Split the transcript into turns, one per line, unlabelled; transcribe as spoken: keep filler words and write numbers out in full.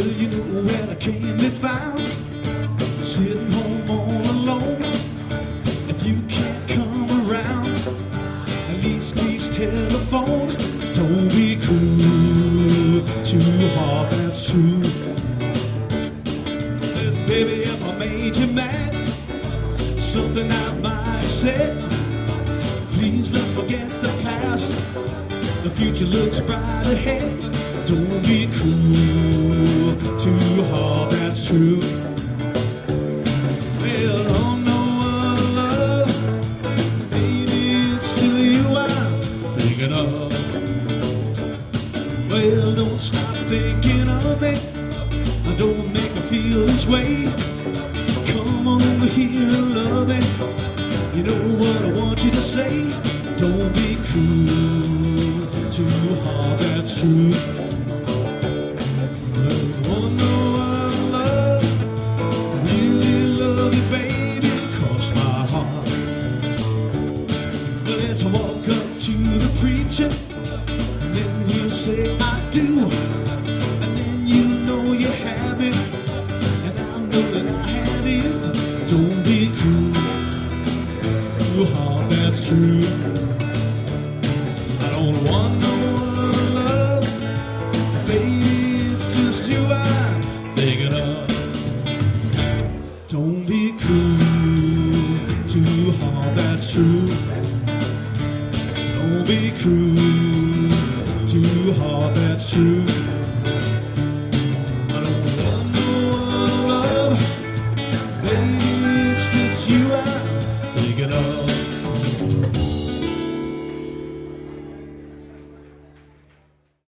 Well, you know where I can be found, sitting home all alone. If you can't come around, at least please telephone. Don't be cruel to your heart, that's true. Says, baby, if I made you mad, something I might have said, please let's forget the past. The future looks bright ahead. Don't be cruel to your heart, that's true. Well, oh no, uh, love, baby, it's still you I'm thinking of. Well, don't stop thinking of me. Don't make me feel this way. Come on over here and love me. You know what I want you to say. Don't be cruel to your heart, that's true. Oh no, I love, really love you, baby, cross my heart. Let's walk up to the preacher, and then we'll say I do. And then you know you have it, and I know that I have you. Don't be cruel to your heart, that's true. I don't want no other love, baby, it's just you I'm thinking of. Don't be cruel to your heart, that's true. Don't be cruel